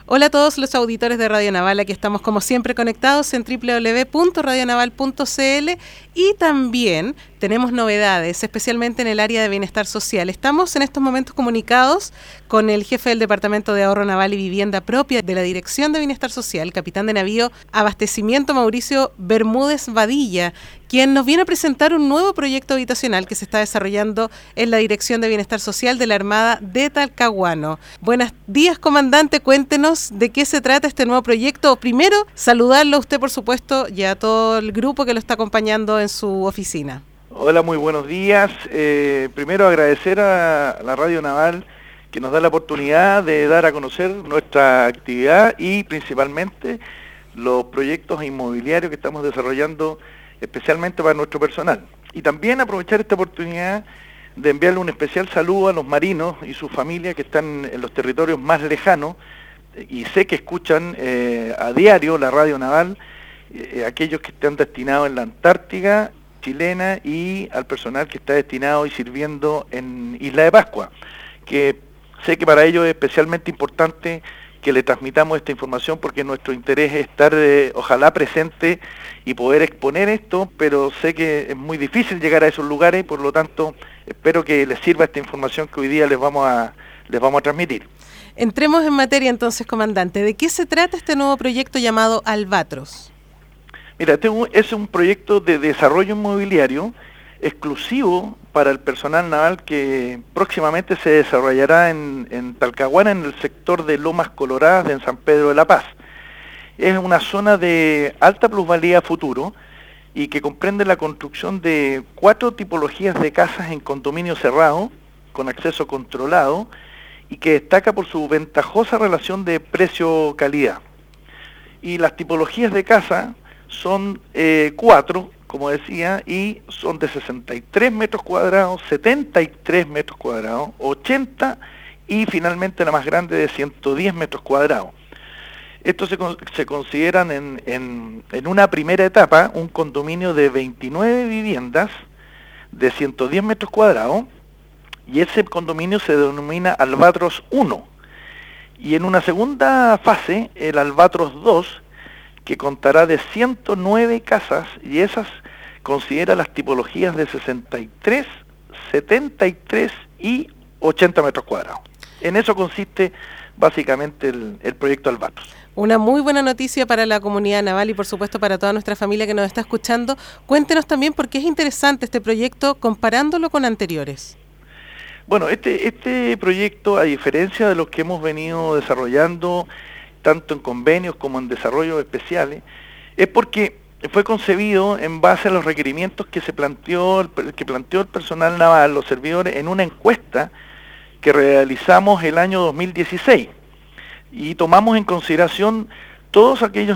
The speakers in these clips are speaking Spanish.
Hola a todos los auditores de Radio Naval, aquí estamos como siempre conectados en www.radionaval.cl y también tenemos novedades, especialmente en el área de bienestar social. Estamos en estos momentos comunicados con el jefe del Departamento de Ahorro Naval y Vivienda Propia de la Dirección de Bienestar Social, capitán de navío Abastecimiento Mauricio Bermúdez Badilla, quien nos viene a presentar un nuevo proyecto habitacional que se está desarrollando en la Dirección de Bienestar Social de la Armada de Talcahuano. Buenos días, comandante, cuéntenos de qué se trata este nuevo proyecto. Primero, saludarlo a usted, por supuesto, y a todo el grupo que lo está acompañando en su oficina. Hola, muy buenos días. Primero agradecer a la Radio Naval que nos da la oportunidad de dar a conocer nuestra actividad y principalmente los proyectos inmobiliarios que estamos desarrollando especialmente para nuestro personal. Y también aprovechar esta oportunidad de enviarle un especial saludo a los marinos y sus familias que están en los territorios más lejanos y sé que escuchan a diario la Radio Naval, aquellos que están destinados en la Antártica chilena y al personal que está destinado y sirviendo en Isla de Pascua, que sé que para ellos es especialmente importante que le transmitamos esta información porque nuestro interés es estar ojalá presente y poder exponer esto, pero sé que es muy difícil llegar a esos lugares y por lo tanto espero que les sirva esta información que hoy día les vamos a transmitir. Entremos en materia entonces, comandante. ¿De qué se trata este nuevo proyecto llamado Albatros? Mira, este es un proyecto de desarrollo inmobiliario exclusivo para el personal naval que próximamente se desarrollará en Talcahuano, en el sector de Lomas Coloradas de San Pedro de la Paz. Es una zona de alta plusvalía futuro y que comprende la construcción de 4 tipologías de casas en condominio cerrado, con acceso controlado, y que destaca por su ventajosa relación de precio-calidad. Y las tipologías de casa son 4, como decía, y son de 63 metros cuadrados, 73 metros cuadrados, 80 y finalmente la más grande de 110 metros cuadrados. Estos se consideran en una primera etapa un condominio de 29 viviendas de 110 metros cuadrados y ese condominio se denomina Albatros 1. Y en una segunda fase, el Albatros 2, que contará de 109 casas y esas considera las tipologías de 63, 73 y 80 metros cuadrados. En eso consiste básicamente el proyecto Albatros. Una muy buena noticia para la comunidad naval y por supuesto para toda nuestra familia que nos está escuchando. Cuéntenos también por qué es interesante este proyecto comparándolo con anteriores. Bueno, este proyecto, a diferencia de los que hemos venido desarrollando tanto en convenios como en desarrollos especiales, es porque fue concebido en base a los requerimientos que planteó el personal naval, los servidores, en una encuesta que realizamos el año 2016 y tomamos en consideración todos aquellos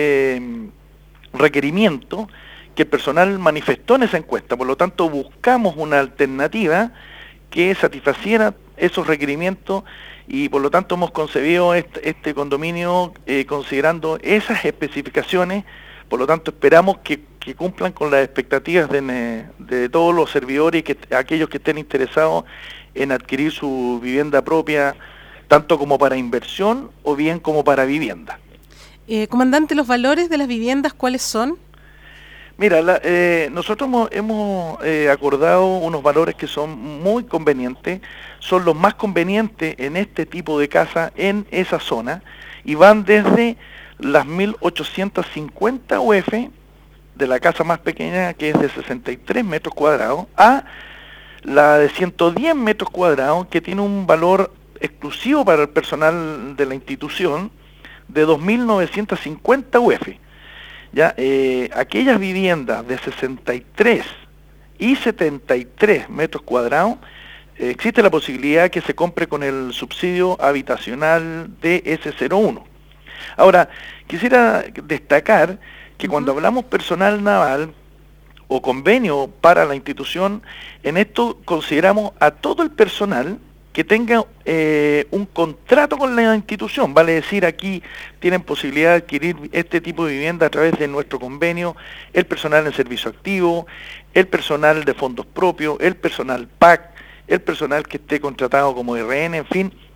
requerimientos que el personal manifestó en esa encuesta. Por lo tanto, buscamos una alternativa que satisfaciera esos requerimientos y por lo tanto hemos concebido este condominio considerando esas especificaciones. Por lo tanto esperamos que cumplan con las expectativas de todos los servidores y aquellos que estén interesados en adquirir su vivienda propia, tanto como para inversión o bien como para vivienda. Comandante, ¿los valores de las viviendas cuáles son? Mira, nosotros hemos acordado unos valores que son muy convenientes, son los más convenientes en este tipo de casa en esa zona y van desde las 1.850 UF de la casa más pequeña que es de 63 metros cuadrados a la de 110 metros cuadrados que tiene un valor exclusivo para el personal de la institución de 2.950 UF. Ya, aquellas viviendas de 63 y 73 metros cuadrados, existe la posibilidad que se compre con el subsidio habitacional DS01. Ahora, quisiera destacar que cuando hablamos personal naval o convenio para la institución, en esto consideramos a todo el personal que tenga un contrato con la institución, vale decir, aquí tienen posibilidad de adquirir este tipo de vivienda a través de nuestro convenio, el personal en servicio activo, el personal de fondos propios, el personal PAC, el personal que esté contratado como RN, en fin,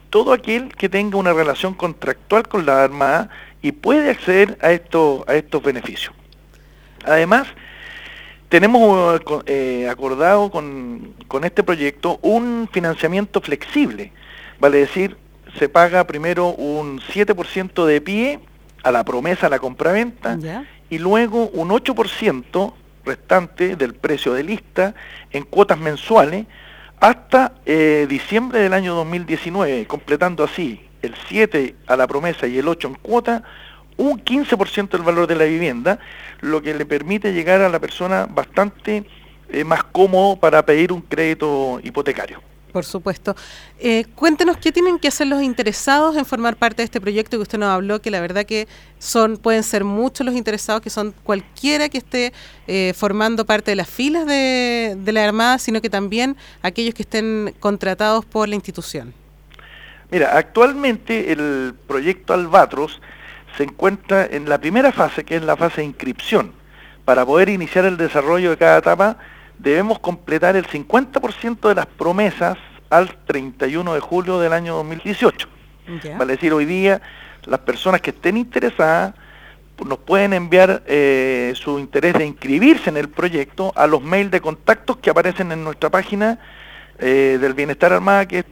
todo aquel que tenga una relación contractual con la Armada y puede acceder a estos beneficios. Además, tenemos acordado con este proyecto un financiamiento flexible, vale decir, se paga primero un 7% de pie a la promesa, a la compraventa, y luego un 8% restante del precio de lista en cuotas mensuales hasta diciembre del año 2019, completando así el 7 a la promesa y el 8 en cuota, un 15% del valor de la vivienda, lo que le permite llegar a la persona bastante más cómodo para pedir un crédito hipotecario. Por supuesto. Cuéntenos qué tienen que hacer los interesados en formar parte de este proyecto que usted nos habló, que la verdad que pueden ser muchos los interesados, que son cualquiera que esté formando parte de las filas de la Armada, sino que también aquellos que estén contratados por la institución. Mira, actualmente el proyecto Albatros se encuentra en la primera fase, que es la fase de inscripción. Para poder iniciar el desarrollo de cada etapa, debemos completar el 50% de las promesas al 31 de julio del año 2018. Vale decir, hoy día las personas que estén interesadas nos pueden enviar su interés de inscribirse en el proyecto a los mails de contactos que aparecen en nuestra página del Bienestar Armada, que es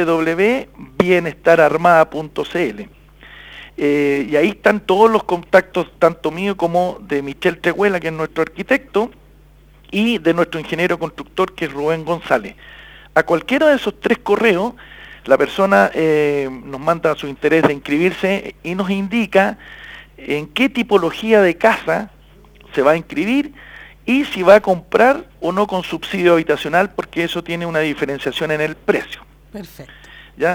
www.bienestararmada.cl. Y ahí están todos los contactos, tanto mío como de Michel Tehuela, que es nuestro arquitecto, y de nuestro ingeniero constructor, que es Rubén González. A cualquiera de esos 3 correos, la persona nos manda su interés de inscribirse y nos indica en qué tipología de casa se va a inscribir y si va a comprar o no con subsidio habitacional, porque eso tiene una diferenciación en el precio. Perfecto. ¿Ya?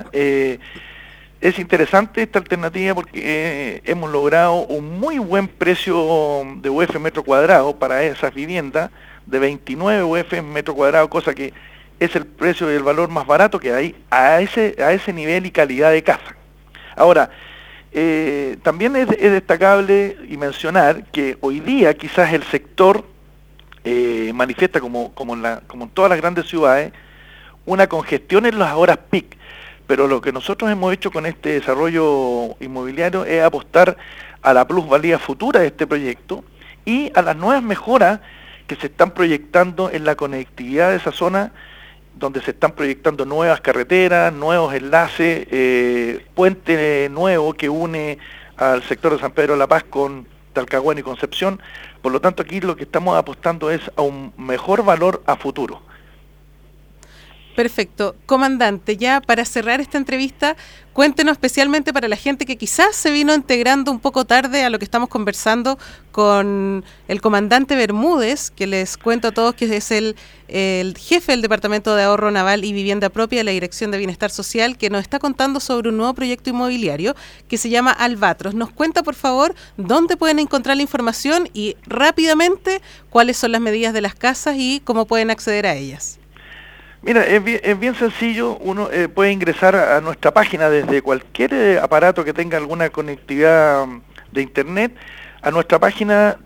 Es interesante esta alternativa porque hemos logrado un muy buen precio de UF metro cuadrado para esas viviendas, de 29 UF metro cuadrado, cosa que es el precio y el valor más barato que hay a ese nivel y calidad de casa. Ahora, también es destacable y mencionar que hoy día quizás el sector manifiesta, como en todas las grandes ciudades, una congestión en las horas peak. Pero lo que nosotros hemos hecho con este desarrollo inmobiliario es apostar a la plusvalía futura de este proyecto y a las nuevas mejoras que se están proyectando en la conectividad de esa zona, donde se están proyectando nuevas carreteras, nuevos enlaces, puente nuevo que une al sector de San Pedro de la Paz con Talcahuano y Concepción. Por lo tanto, aquí lo que estamos apostando es a un mejor valor a futuro. Perfecto. Comandante, ya para cerrar esta entrevista, cuéntenos especialmente para la gente que quizás se vino integrando un poco tarde a lo que estamos conversando con el comandante Bermúdez, que les cuento a todos que es el jefe del Departamento de Ahorro Naval y Vivienda Propia de la Dirección de Bienestar Social, que nos está contando sobre un nuevo proyecto inmobiliario que se llama Albatros. Nos cuenta, por favor, dónde pueden encontrar la información y rápidamente cuáles son las medidas de las casas y cómo pueden acceder a ellas. Mira, es bien sencillo, uno puede ingresar a nuestra página desde cualquier aparato que tenga alguna conectividad de internet, a nuestra página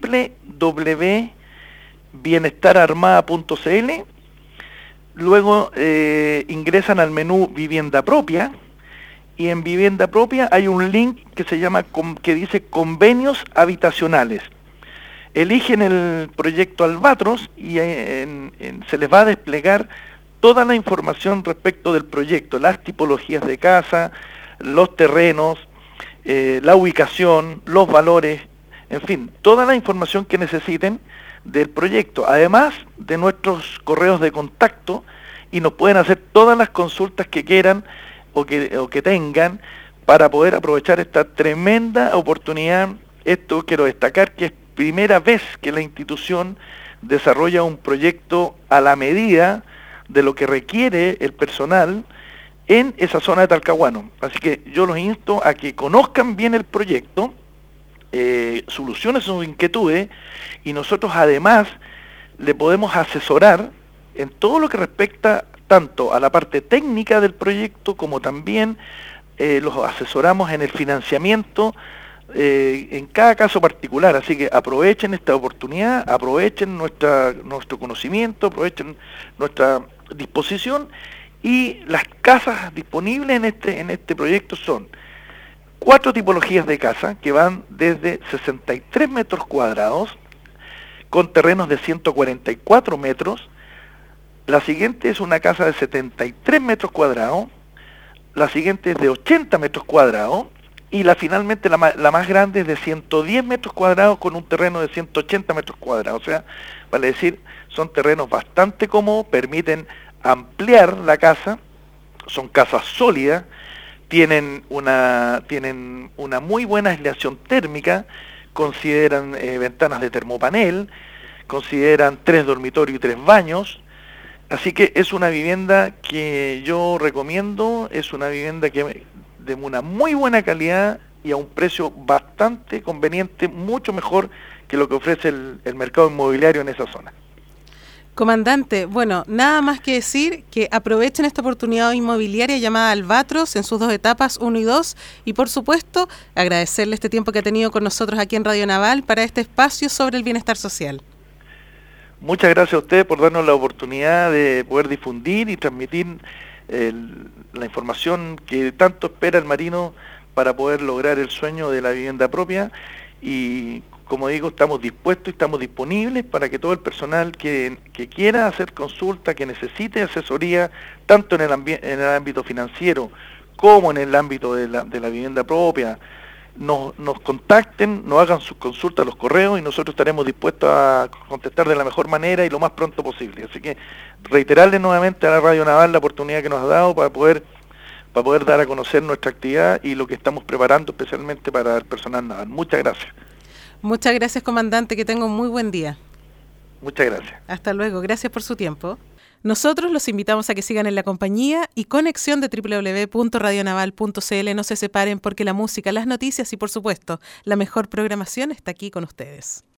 www.bienestararmada.cl, luego ingresan al menú Vivienda Propia, y en Vivienda Propia hay un link que dice Convenios Habitacionales. Eligen el proyecto Albatros y se les va a desplegar toda la información respecto del proyecto, las tipologías de casa, los terrenos, la ubicación, los valores, en fin, toda la información que necesiten del proyecto, además de nuestros correos de contacto, y nos pueden hacer todas las consultas que quieran o que tengan para poder aprovechar esta tremenda oportunidad. Esto quiero destacar que es primera vez que la institución desarrolla un proyecto a la medida de lo que requiere el personal en esa zona de Talcahuano. Así que yo los insto a que conozcan bien el proyecto, solucionen sus inquietudes, y nosotros además le podemos asesorar en todo lo que respecta tanto a la parte técnica del proyecto como también los asesoramos en el financiamiento en cada caso particular. Así que aprovechen esta oportunidad, aprovechen nuestro conocimiento, aprovechen nuestra disposición Y las casas disponibles en este proyecto son 4 tipologías de casa que van desde 63 metros cuadrados con terrenos de 144 metros. La siguiente es una casa de 73 metros cuadrados, la siguiente es de 80 metros cuadrados y finalmente la más grande es de 110 metros cuadrados con un terreno de 180 metros cuadrados. O sea, vale decir, son terrenos bastante cómodos, permiten ampliar la casa, son casas sólidas, tienen una muy buena aislación térmica, consideran ventanas de termopanel, consideran 3 dormitorios y 3 baños, así que es una vivienda que yo recomiendo, es una vivienda que de una muy buena calidad y a un precio bastante conveniente, mucho mejor que lo que ofrece el mercado inmobiliario en esa zona. Comandante, bueno, nada más que decir que aprovechen esta oportunidad inmobiliaria llamada Albatros en sus 2 etapas, 1 y 2, y por supuesto agradecerle este tiempo que ha tenido con nosotros aquí en Radio Naval para este espacio sobre el bienestar social. Muchas gracias a ustedes por darnos la oportunidad de poder difundir y transmitir la información que tanto espera el marino para poder lograr el sueño de la vivienda propia. Y como digo, estamos dispuestos y estamos disponibles para que todo el personal que quiera hacer consulta, que necesite asesoría, tanto en el ámbito financiero como en el ámbito de la vivienda propia, nos contacten, nos hagan sus consultas a los correos y nosotros estaremos dispuestos a contestar de la mejor manera y lo más pronto posible. Así que reiterarle nuevamente a la Radio Naval la oportunidad que nos ha dado para poder dar a conocer nuestra actividad y lo que estamos preparando especialmente para el personal naval. Muchas gracias. Muchas gracias, comandante, que tenga un muy buen día. Muchas gracias. Hasta luego, gracias por su tiempo. Nosotros los invitamos a que sigan en la compañía y conexión de www.radionaval.cl. No se separen porque la música, las noticias y por supuesto la mejor programación está aquí con ustedes.